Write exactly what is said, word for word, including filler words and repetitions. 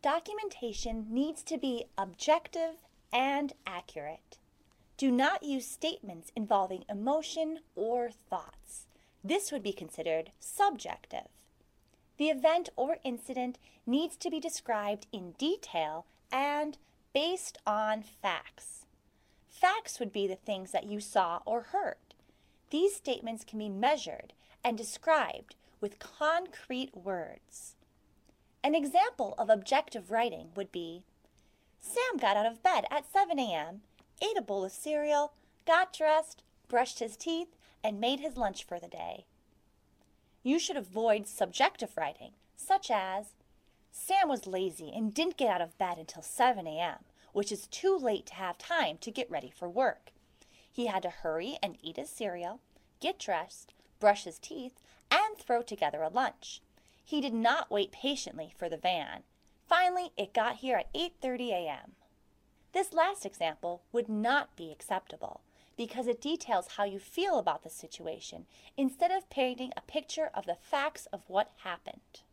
Documentation needs to be objective and accurate. Do not use statements involving emotion or thoughts. This would be considered subjective. The event or incident needs to be described in detail and based on facts. Facts would be the things that you saw or heard. These statements can be measured and described with concrete words. An example of objective writing would be, Sam got out of bed at seven a m, ate a bowl of cereal, got dressed, brushed his teeth, and made his lunch for the day. You should avoid subjective writing, such as, Sam was lazy and didn't get out of bed until seven a m, which is too late to have time to get ready for work. He had to hurry and eat his cereal, get dressed, brush his teeth, and throw together a lunch. He did not wait patiently for the van. Finally, it got here at eight thirty a m This last example would not be acceptable because it details how you feel about the situation instead of painting a picture of the facts of what happened.